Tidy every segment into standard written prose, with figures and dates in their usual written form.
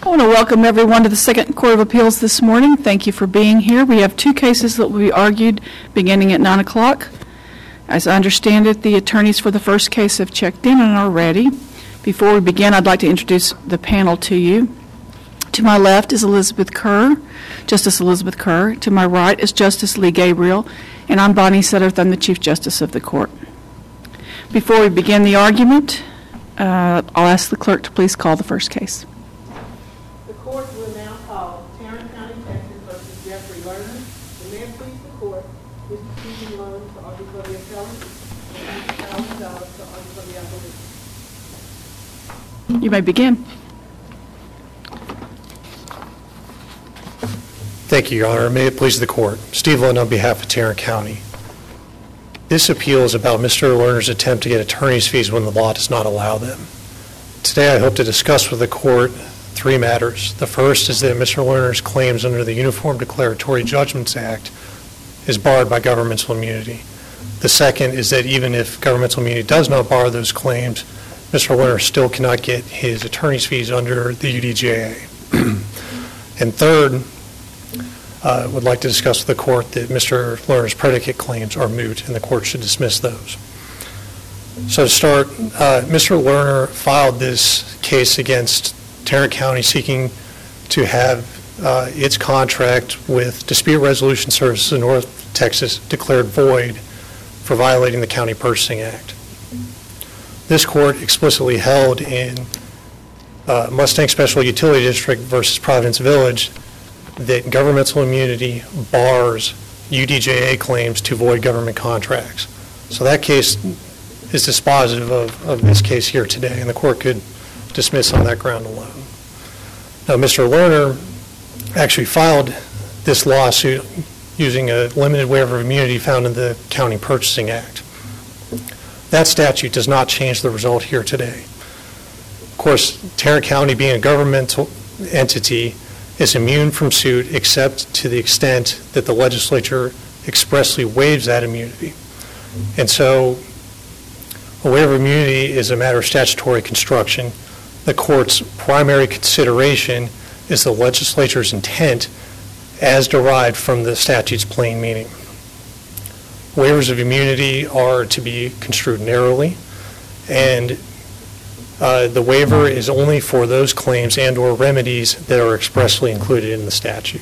I want to welcome everyone to the Second Court of Appeals this morning. Thank you for being here. We have two cases that will be argued beginning at 9 o'clock. As I understand it, the attorneys for the first case have checked in and are ready. Before we begin, I'd like to introduce the panel to you. To my left is Elizabeth Kerr, Justice Elizabeth Kerr. To my right is Justice Lee Gabriel, and I'm Bonnie Sutterth. I'm the Chief Justice of the Court. Before we begin the argument, I'll ask the clerk to please call the first case. The court will now call Tarrant County, Texas versus Jeffrey Lerner. The mayor please the court, Mr. Stephen Lowe to argue for the appellant, and Mr. Kyle Gonzalez to argue for the opposition. You may begin. Thank you, Your Honor. May it please the court. Steve Lund on behalf of Tarrant County. This appeal is about Mr. Lerner's attempt to get attorney's fees when the law does not allow them. Today I hope to discuss with the court three matters. The first is that Mr. Lerner's claims under the Uniform Declaratory Judgments Act is barred by governmental immunity. The second is that even if governmental immunity does not bar those claims, Mr. Lerner still cannot get his attorney's fees under the UDJA. And third, I would like to discuss with the court that Mr. Lerner's predicate claims are moot and the court should dismiss those. So to start, Mr. Lerner filed this case against Tarrant County seeking to have its contract with Dispute Resolution Services in North Texas declared void for violating the County Purchasing Act. This court explicitly held in Mustang Special Utility District versus Providence Village that governmental immunity bars UDJA claims to void government contracts. So that case is dispositive of this case here today, and the court could dismiss on that ground alone. Now, Mr. Lerner actually filed this lawsuit using a limited waiver of immunity found in the County Purchasing Act. That statute does not change the result here today. Of course, Tarrant County, being a governmental entity, is immune from suit except to the extent that the legislature expressly waives that immunity. And so a waiver of immunity is a matter of statutory construction. The court's primary consideration is the legislature's intent as derived from the statute's plain meaning. Waivers of immunity are to be construed narrowly, and the waiver is only for those claims and or remedies that are expressly included in the statute.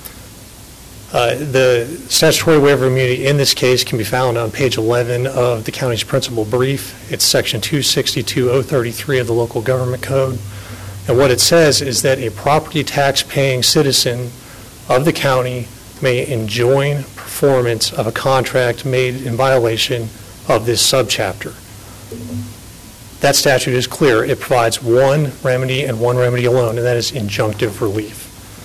The statutory waiver of immunity in this case can be found on page 11 of the county's principal brief. It's section 262.033 of the local government code. And what it says is that a property tax paying citizen of the county may enjoin performance of a contract made in violation of this subchapter. That statute is clear. It provides one remedy and one remedy alone, and that is injunctive relief.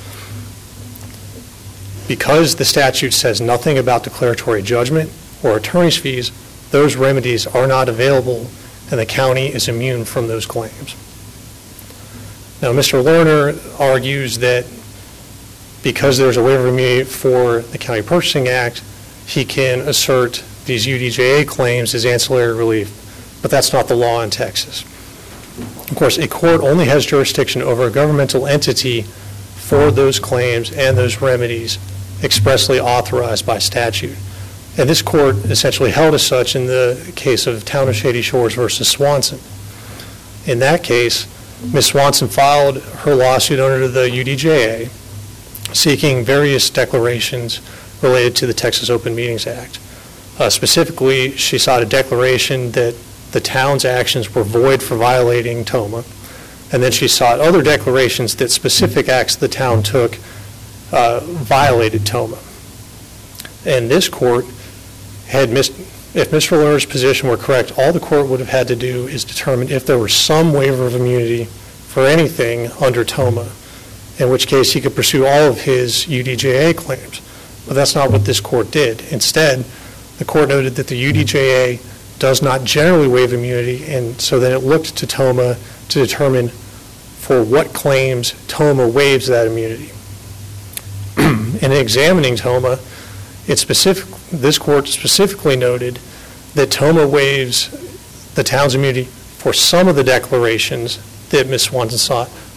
Because the statute says nothing about declaratory judgment or attorney's fees, those remedies are not available, and the county is immune from those claims. Now, Mr. Lerner argues that because there's a waiver of immunity for the County Purchasing Act, he can assert these UDJA claims as ancillary relief. But that's not the law in Texas. Of course, a court only has jurisdiction over a governmental entity for those claims and those remedies expressly authorized by statute. And this court essentially held as such in the case of Town of Shady Shores versus Swanson. In that case, Ms. Swanson filed her lawsuit under the UDJA seeking various declarations related to the Texas Open Meetings Act. Specifically, she sought a declaration that the town's actions were void for violating TOMA, and then she sought other declarations that specific acts the town took violated TOMA. And this court had, if Mr. Lerner's position were correct, all the court would have had to do is determine if there was some waiver of immunity for anything under TOMA, in which case he could pursue all of his UDJA claims. But that's not what this court did. Instead, the court noted that the UDJA does not generally waive immunity, and so then it looked to TOMA to determine for what claims TOMA waives that immunity. In examining TOMA, this court specifically noted that TOMA waives the town's immunity for some of the declarations that Ms. Swanson sought,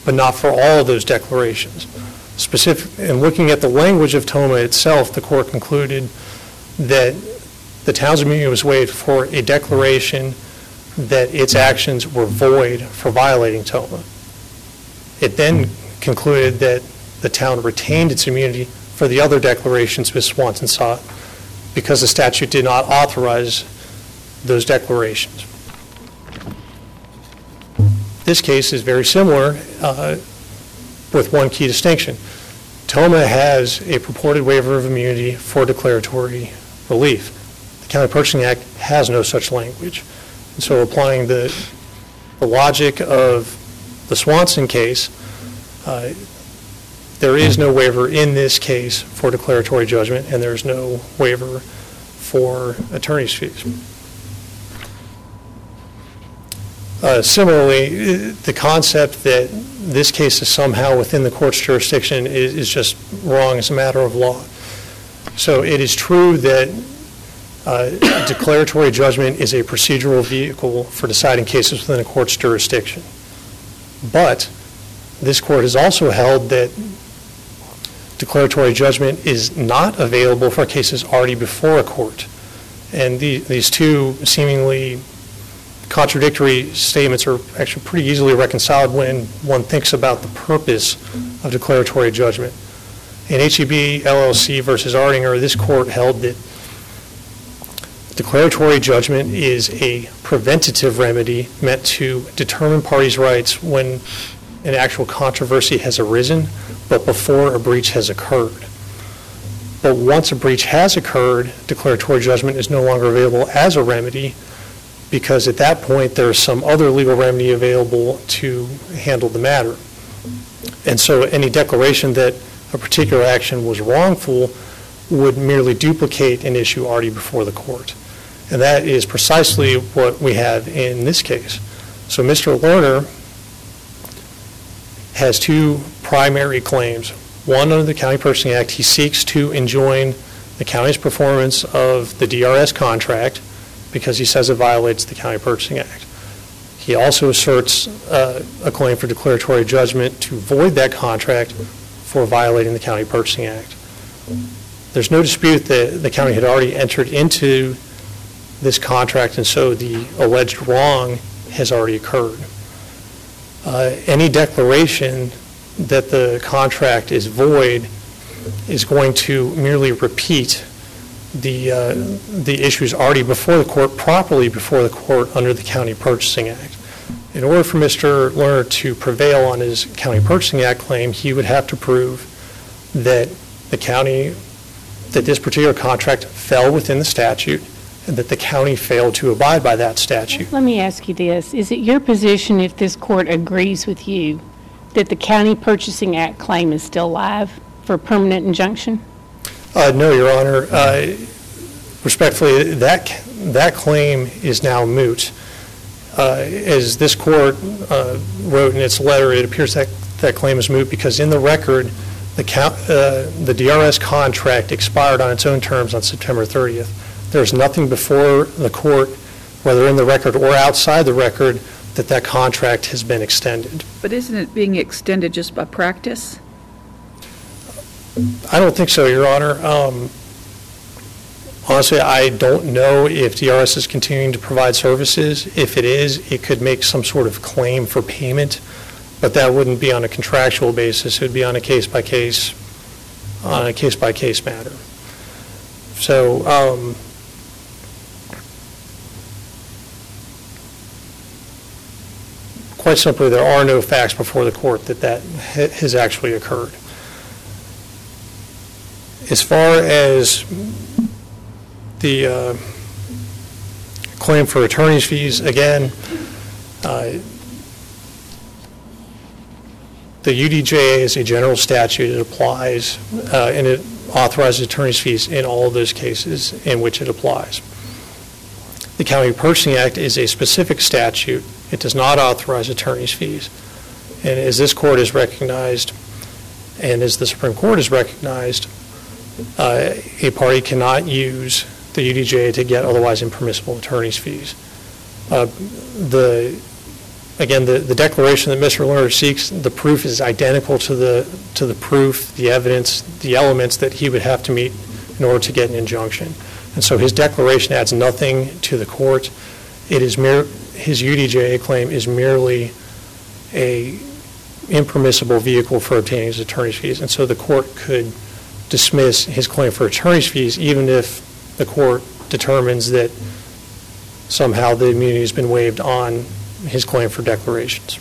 but not for all of those declarations. In looking at the language of TOMA itself, the court concluded that the town's immunity was waived for a declaration that its actions were void for violating TOMA. It then concluded that the town retained its immunity for the other declarations Ms. Swanson sought because the statute did not authorize those declarations. This case is very similar with one key distinction. TOMA has a purported waiver of immunity for declaratory relief. The County Purchasing Act has no such language. And so applying the logic of the Swanson case, there is no waiver in this case for declaratory judgment, and there's no waiver for attorney's fees. Similarly, the concept that this case is somehow within the court's jurisdiction is just wrong as a matter of law. So it is true that declaratory judgment is a procedural vehicle for deciding cases within a court's jurisdiction. But this court has also held that declaratory judgment is not available for cases already before a court. And these two seemingly contradictory statements are actually pretty easily reconciled when one thinks about the purpose of declaratory judgment. In HEB LLC versus Ardinger, this court held that declaratory judgment is a preventative remedy meant to determine parties' rights when an actual controversy has arisen, but before a breach has occurred. But once a breach has occurred, declaratory judgment is no longer available as a remedy, because at that point there is some other legal remedy available to handle the matter. And so any declaration that a particular action was wrongful would merely duplicate an issue already before the court. And that is precisely what we have in this case. So Mr. Lerner has two primary claims. One, under the County Purchasing Act, he seeks to enjoin the county's performance of the DRS contract because he says it violates the County Purchasing Act. He also asserts a claim for declaratory judgment to void that contract for violating the County Purchasing Act. There's no dispute that the county had already entered into this contract, and so the alleged wrong has already occurred. Any declaration that the contract is void is going to merely repeat the issues already before the court, properly before the court under the County Purchasing Act. In order for Mr. Lerner to prevail on his County Purchasing Act claim, he would have to prove that that this particular contract fell within the statute and that the county failed to abide by that statute. Let me ask you this. Is it your position, if this court agrees with you, that the County Purchasing Act claim is still live for permanent injunction? No, Your Honor. Respectfully, that claim is now moot. As this court wrote in its letter, it appears that claim is moot because in the record, the DRS contract expired on its own terms on September 30th. There's nothing before the court, whether in the record or outside the record, that contract has been extended. But isn't it being extended just by practice? I don't think so, Your Honor. Honestly, I don't know if DRS is continuing to provide services. If it is, it could make some sort of claim for payment, but that wouldn't be on a contractual basis. It would be on a case-by-case matter. So, quite simply, there are no facts before the court that has actually occurred. As far as the claim for attorney's fees, again, the UDJA is a general statute. It applies, and it authorizes attorney's fees in all of those cases in which it applies. The County Purchasing Act is a specific statute. It does not authorize attorney's fees. And as this court has recognized, and as the Supreme Court has recognized, a party cannot use the UDJA to get otherwise impermissible attorney's fees. The again, the declaration that Mr. Lerner seeks, the proof is identical to the proof, the evidence, the elements that he would have to meet in order to get an injunction. And so his declaration adds nothing to the court. His UDJA claim is merely a impermissible vehicle for obtaining his attorney's fees. And so the court could dismiss his claim for attorney's fees even if the court determines that somehow the immunity has been waived on his claim for declarations.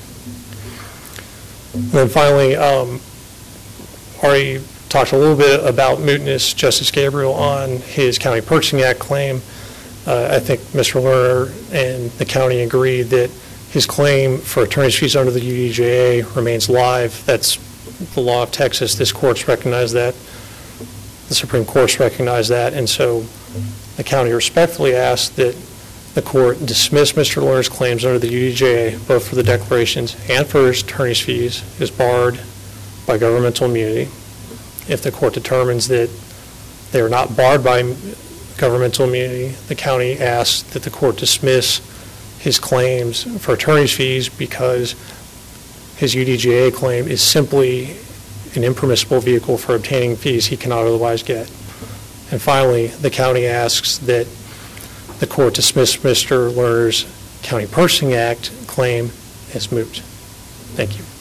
And then finally, already talked a little bit about mootness, Justice Gabriel, on his County Purchasing Act claim. I think Mr. Lerner and the county agree that his claim for attorney's fees under the UDJA remains live. That's the law of Texas. This court's recognized that. The Supreme Court's recognized that. And so the county respectfully asks that the court dismiss Mr. Lerner's claims under the UDJA, both for the declarations and for his attorney's fees, is barred by governmental immunity. If the court determines that they are not barred by governmental immunity, the county asks that the court dismiss his claims for attorney's fees because his UDJA claim is simply an impermissible vehicle for obtaining fees he cannot otherwise get. And finally, the county asks that the court dismiss Mr. Lerner's County Purchasing Act claim as moot. Thank you.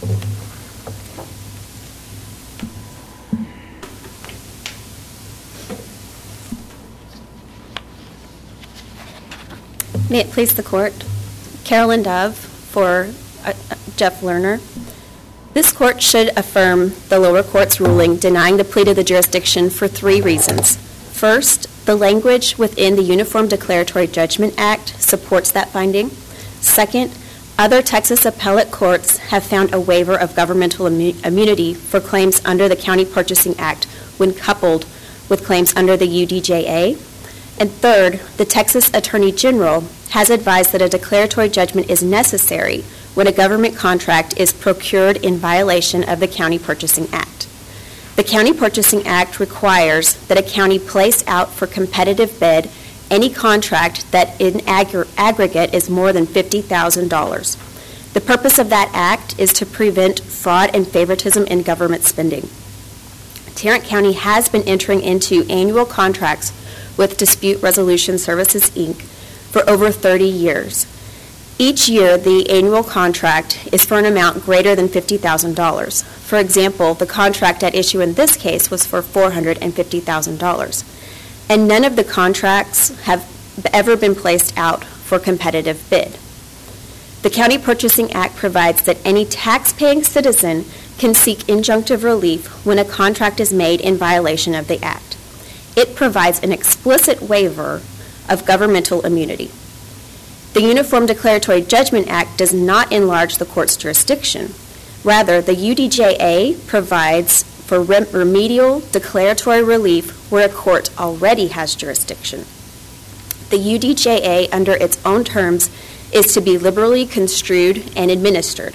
May it please the court. Carolyn Dove for Jeff Lerner. This court should affirm the lower court's ruling denying the plea to the jurisdiction for 3 reasons. First, the language within the Uniform Declaratory Judgment Act supports that finding. Second, other Texas appellate courts have found a waiver of governmental immunity for claims under the County Purchasing Act when coupled with claims under the UDJA. And third, the Texas Attorney General has advised that a declaratory judgment is necessary when a government contract is procured in violation of the County Purchasing Act. The County Purchasing Act requires that a county place out for competitive bid any contract that in aggregate is more than $50,000. The purpose of that act is to prevent fraud and favoritism in government spending. Tarrant County has been entering into annual contracts with Dispute Resolution Services, Inc. for over 30 years. Each year, the annual contract is for an amount greater than $50,000. For example, the contract at issue in this case was for $450,000. And none of the contracts have ever been placed out for competitive bid. The County Purchasing Act provides that any tax-paying citizen can seek injunctive relief when a contract is made in violation of the Act. It provides an explicit waiver of governmental immunity. The Uniform Declaratory Judgment Act does not enlarge the court's jurisdiction. Rather, the UDJA provides for remedial declaratory relief where a court already has jurisdiction. The UDJA, under its own terms, is to be liberally construed and administered.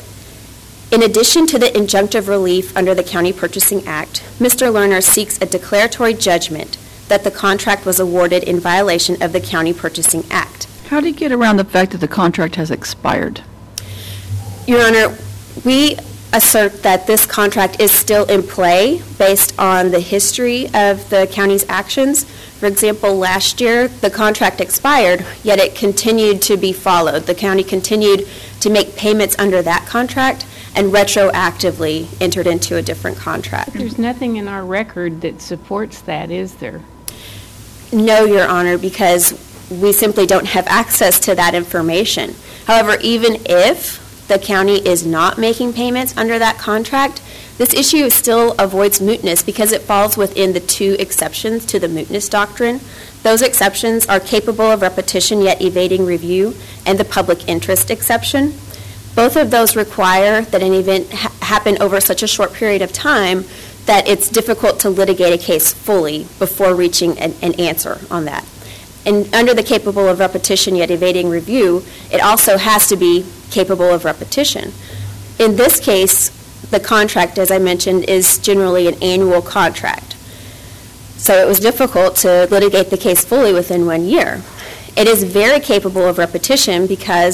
In addition to the injunctive relief under the County Purchasing Act, Mr. Lerner seeks a declaratory judgment that the contract was awarded in violation of the County Purchasing Act. How do you get around the fact that the contract has expired? Your Honor, we assert that this contract is still in play based on the history of the county's actions. For example, last year, the contract expired, yet it continued to be followed. The county continued to make payments under that contract and retroactively entered into a different contract. There's nothing in our record that supports that, is there? No, Your Honor, because we simply don't have access to that information. However, even if the county is not making payments under that contract, this issue still avoids mootness because it falls within the 2 exceptions to the mootness doctrine. Those exceptions are capable of repetition yet evading review and the public interest exception. Both of those require that an event happen over such a short period of time that it's difficult to litigate a case fully before reaching an answer on that. And under the capable of repetition yet evading review, it also has to be capable of repetition. In this case, the contract, as I mentioned, is generally an annual contract. So it was difficult to litigate the case fully within 1 year. It is very capable of repetition because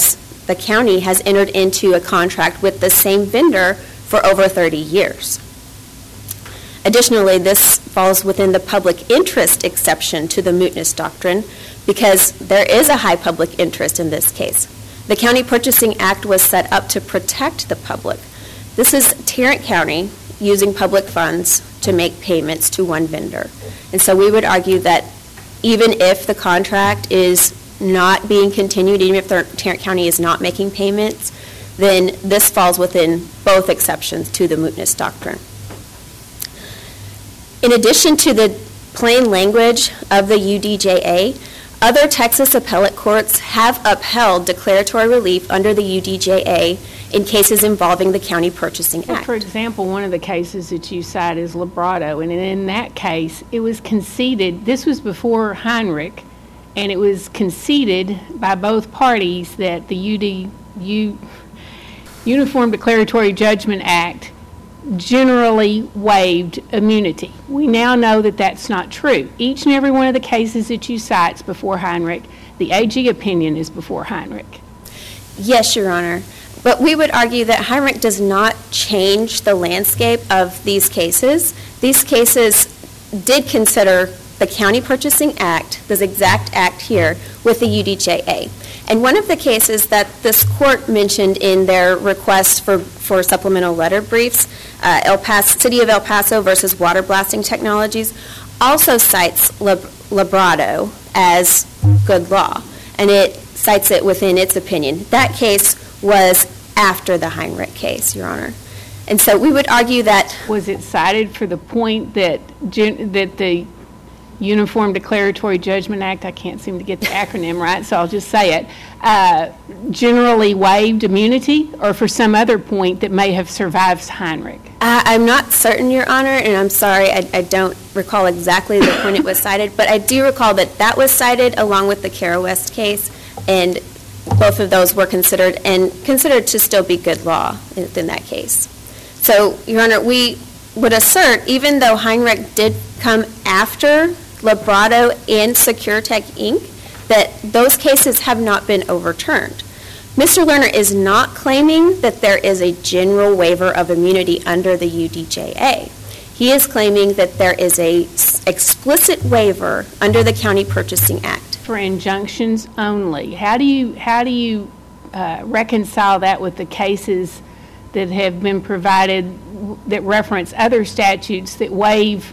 the county has entered into a contract with the same vendor for over 30 years. Additionally, this falls within the public interest exception to the mootness doctrine because there is a high public interest in this case. The County Purchasing Act was set up to protect the public. This is Tarrant County using public funds to make payments to one vendor. And so we would argue that even if the contract is not being continued, even if Tarrant County is not making payments, then this falls within both exceptions to the mootness doctrine. In addition to the plain language of the UDJA, other Texas appellate courts have upheld declaratory relief under the UDJA in cases involving the County Purchasing Act. For example, one of the cases that you cite is Labrado, and in that case, it was conceded, this was before Heinrich, and it was conceded by both parties that the Uniform Declaratory Judgment Act generally waived immunity. We now know that that's not true. Each and every one of the cases that you cite is before Heinrich. The AG opinion is before Heinrich. Yes, Your Honor. But we would argue that Heinrich does not change the landscape of these cases. These cases did consider the County Purchasing Act, this exact act here, with the UDJA. And one of the cases that this court mentioned in their request for supplemental letter briefs, City of El Paso versus Water Blasting Technologies, also cites Labrado as good law, and it cites it within its opinion. That case was after the Heinrich case, Your Honor. And so we would argue that... Was it cited for the point that the Uniform Declaratory Judgment Act, I can't seem to get the acronym right, so I'll just say it, generally waived immunity, or for some other point that may have survived Heinrich? I'm not certain, Your Honor, and I'm sorry, I don't recall exactly the point it was cited, but I do recall that that was cited along with the Cara West case, and both of those were considered to still be good law in that case. So, Your Honor, we would assert, even though Heinrich did come after Labrado and SecureTech, Inc., that those cases have not been overturned. Mr. Lerner is not claiming that there is a general waiver of immunity under the UDJA. He is claiming that there is a explicit waiver under the County Purchasing Act. For injunctions only. How do you reconcile that with the cases that have been provided that reference other statutes that waive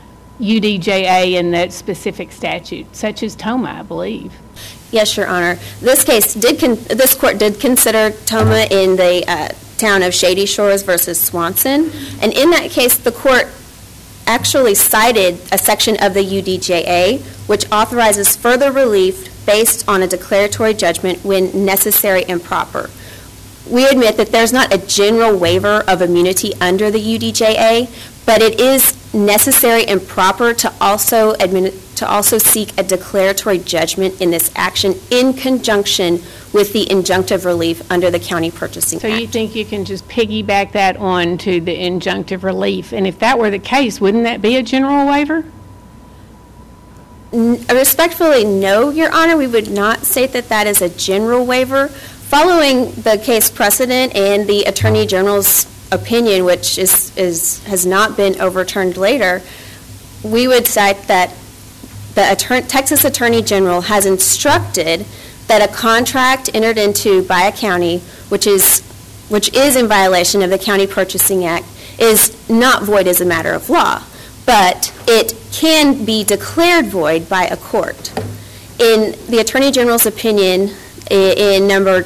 UDJA in that specific statute, such as TOMA, I believe? Yes, Your Honor. This court did consider TOMA in the town of Shady Shores versus Swanson, and in that case, the court actually cited a section of the UDJA which authorizes further relief based on a declaratory judgment when necessary and proper. We admit that there's not a general waiver of immunity under the UDJA, but it is necessary and proper to also seek a declaratory judgment in this action in conjunction with the injunctive relief under the County Purchasing Act. So you think you can just piggyback that on to the injunctive relief? And if that were the case, wouldn't that be a general waiver? Respectfully, no, Your Honor. We would not say that that is a general waiver. Following the case precedent and the Attorney General's opinion, which has not been overturned later, we would cite that the Texas Attorney General has instructed that a contract entered into by a county, which is in violation of the County Purchasing Act, is not void as a matter of law, but it can be declared void by a court. In the Attorney General's opinion, in number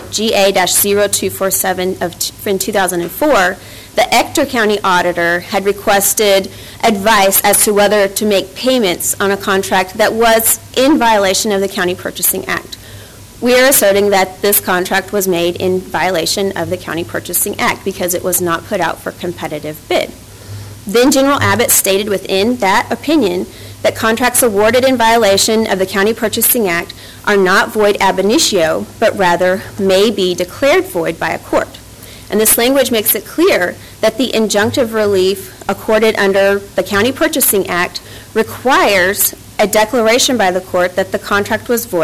GA-0247 in 2004, the Ector County Auditor had requested advice as to whether to make payments on a contract that was in violation of the County Purchasing Act. We are asserting that this contract was made in violation of the County Purchasing Act because it was not put out for competitive bid. Then General Abbott stated within that opinion that contracts awarded in violation of the County Purchasing Act are not void ab initio, but rather may be declared void by a court. And this language makes it clear that the injunctive relief accorded under the County Purchasing Act requires a declaration by the court that the contract was void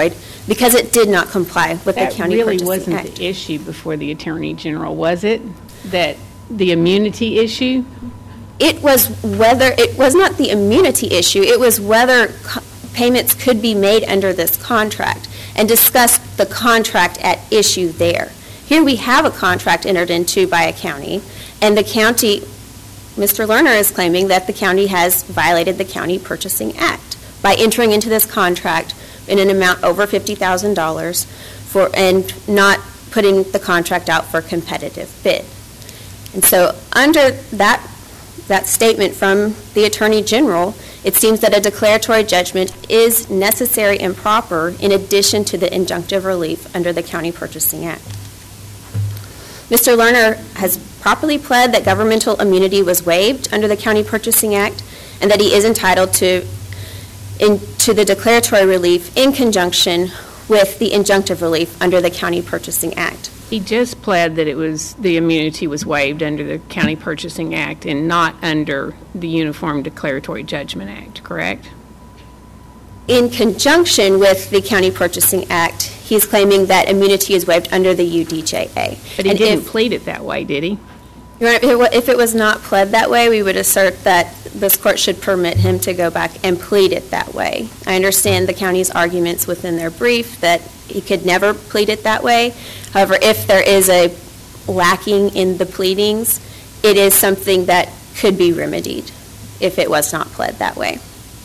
because it did not comply with the County That really Purchasing wasn't Act. the issue before the Attorney General, was it? That the immunity issue? It was not the immunity issue, it was whether payments could be made under this contract, and discuss the contract at issue there. Here we have a contract entered into by a county, and the county, Mr. Lerner is claiming that the county has violated the County Purchasing Act by entering into this contract in an amount over $50,000 and not putting the contract out for competitive bid. And so under that statement from the Attorney General, it seems that a declaratory judgment is necessary and proper in addition to the injunctive relief under the County Purchasing Act. Mr. Lerner has properly pled that governmental immunity was waived under the County Purchasing Act and that he is entitled to the declaratory relief in conjunction with the injunctive relief under the County Purchasing Act. He just pled that the immunity was waived under the County Purchasing Act and not under the Uniform Declaratory Judgment Act, correct? In conjunction with the County Purchasing Act, he's claiming that immunity is waived under the UDJA. But he didn't plead it that way, did he? Your Honor, if it was not pled that way, we would assert that this court should permit him to go back and plead it that way. I understand the county's arguments within their brief that he could never plead it that way. However, if there is a lacking in the pleadings, it is something that could be remedied if it was not pled that way.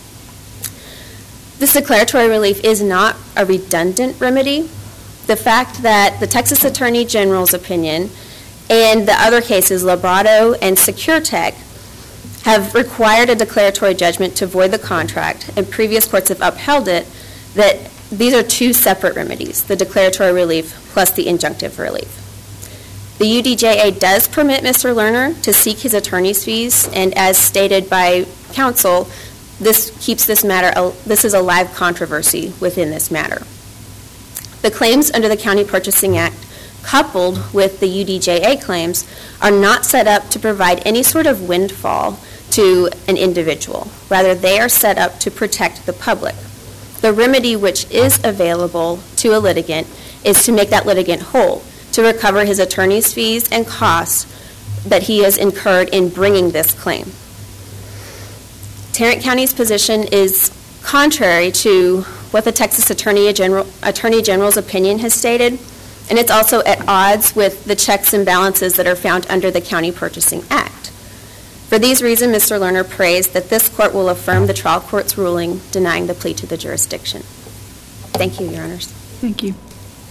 This declaratory relief is not a redundant remedy. The fact that the Texas Attorney General's opinion and the other cases, Labrado and SecureTech, have required a declaratory judgment to void the contract, and previous courts have upheld it, that these are two separate remedies, the declaratory relief plus the injunctive relief. The UDJA does permit Mr. Lerner to seek his attorney's fees, and as stated by counsel, this is a live controversy within this matter. The claims under the County Purchasing Act, coupled with the UDJA claims, are not set up to provide any sort of windfall to an individual. Rather, they are set up to protect the public. The remedy which is available to a litigant is to make that litigant whole, to recover his attorney's fees and costs that he has incurred in bringing this claim. Tarrant County's position is contrary to what the Texas Attorney General's opinion has stated, and it's also at odds with the checks and balances that are found under the County Purchasing Act. For these reasons, Mr. Lerner prays that this court will affirm the trial court's ruling denying the plea to the jurisdiction. Thank you, Your Honors. Thank you.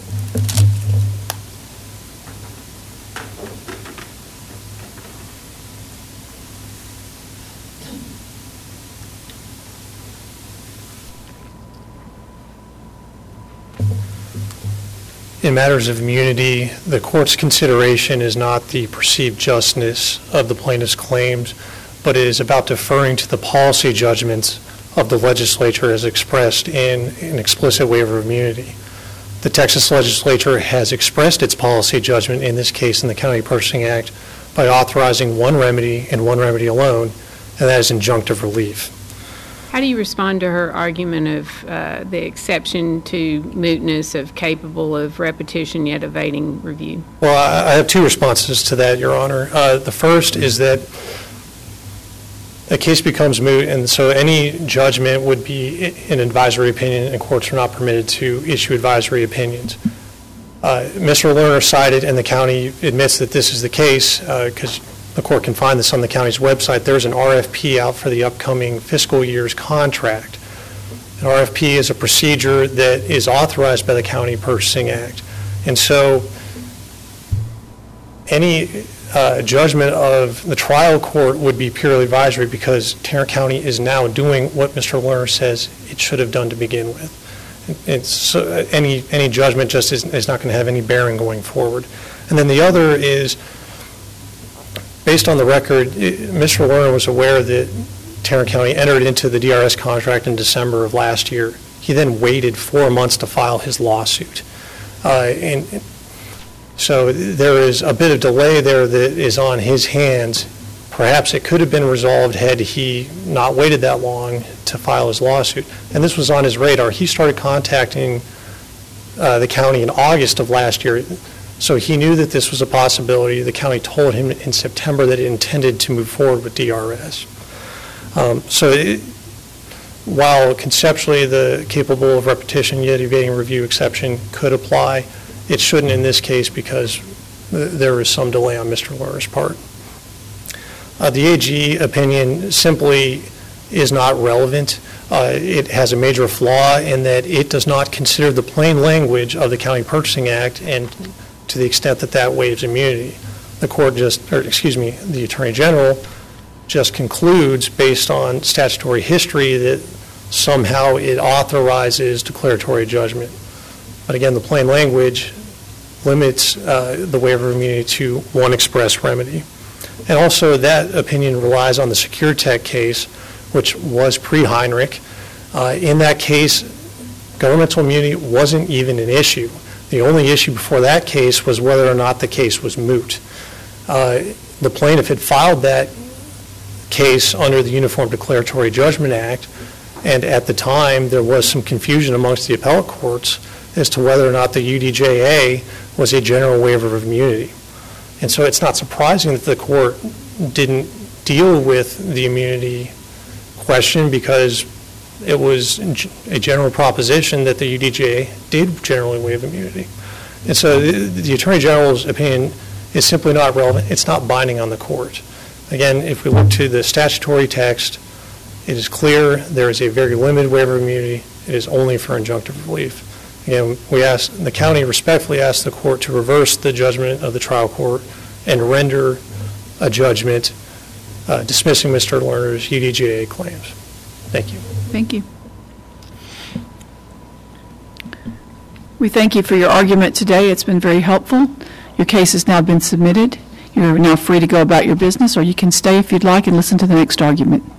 In matters of immunity, the court's consideration is not the perceived justness of the plaintiff's claims, but it is about deferring to the policy judgments of the legislature as expressed in an explicit waiver of immunity. The Texas legislature has expressed its policy judgment, in this case in the County Purchasing Act, by authorizing one remedy and one remedy alone, and that is injunctive relief. How do you respond to her argument of the exception to mootness of capable of repetition yet evading review? Well, I have two responses to that, Your Honor. The first is that a case becomes moot, and so any judgment would be an advisory opinion, and courts are not permitted to issue advisory opinions. Mr. Lerner cited, and the county admits that this is the case, because the court can find this on the county's website. There's an RFP out for the upcoming fiscal year's contract. An RFP is a procedure that is authorized by the County Purchasing Act. And so any judgment of the trial court would be purely advisory, because Tarrant County is now doing what Mr. Lerner says it should have done to begin with. It's, any judgment just is not going to have any bearing going forward. And then the other is, based on the record, Mr. Lerner was aware that Tarrant County entered into the DRS contract in December of last year. He then waited 4 months to file his lawsuit. And so there is a bit of delay there that is on his hands. Perhaps it could have been resolved had he not waited that long to file his lawsuit. And this was on his radar. He started contacting the county in August of last year. So he knew that this was a possibility. The county told him in September that it intended to move forward with DRS. While conceptually the capable of repetition yet evading review exception could apply, it shouldn't in this case because there is some delay on Mr. Lerner's part. The AG opinion simply is not relevant. It has a major flaw in that it does not consider the plain language of the County Purchasing Act, and to the extent that that waives immunity. The Attorney General just concludes based on statutory history that somehow it authorizes declaratory judgment. But again, the plain language limits the waiver of immunity to one express remedy. And also that opinion relies on the SecureTech case, which was pre-Heinrich. In that case, governmental immunity wasn't even an issue. The only issue before that case was whether or not the case was moot. The plaintiff had filed that case under the Uniform Declaratory Judgment Act, and at the time there was some confusion amongst the appellate courts as to whether or not the UDJA was a general waiver of immunity. And so it's not surprising that the court didn't deal with the immunity question, because it was a general proposition that the UDJA did generally waive immunity. And so the Attorney General's opinion is simply not relevant. It's not binding on the court. Again, if we look to the statutory text, it is clear there is a very limited waiver of immunity. It is only for injunctive relief. Again, the county respectfully asks the court to reverse the judgment of the trial court and render a judgment dismissing Mr. Lerner's UDJA claims. Thank you. Thank you. We thank you for your argument today. It's been very helpful. Your case has now been submitted. You're now free to go about your business, or you can stay if you'd like and listen to the next argument.